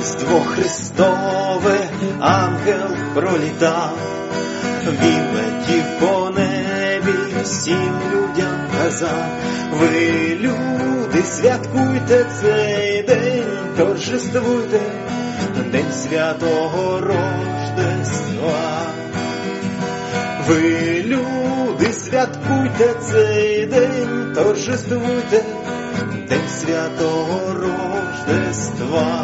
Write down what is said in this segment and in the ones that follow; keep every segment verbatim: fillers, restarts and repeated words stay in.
Різдво Христове ангел пролітав, він летів по небі, всім людям казав: ви, люди, святкуйте цей день, торжествуйте день святого Рождества. Ви, люди, святкуйте цей день, торжествуйте день святого Рождества.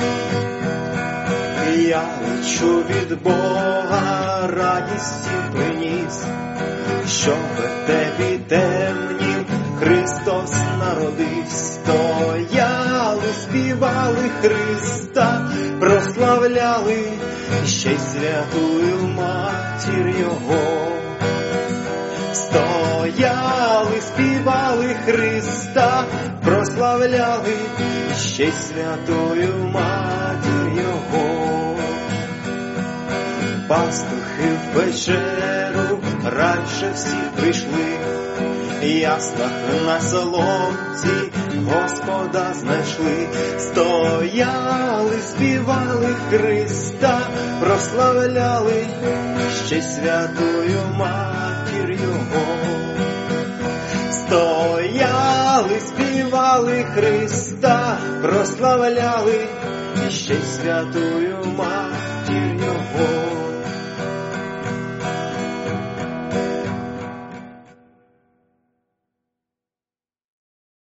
Я лечу від Бога, радість всім приніс, що в вертепі темнім Христос народився. Стояли, співали Христа, прославляли ще й святую матір Його. Стояли, співали Христа, прославляли ще й святую матір Його. Пастухи в печеру раніше всі прийшли, яснах на соломці Господа знайшли. Стояли, співали Христа, прославляли ще й святую матір Його. Стояли, співали Христа, прославляли ще й святую матір Його.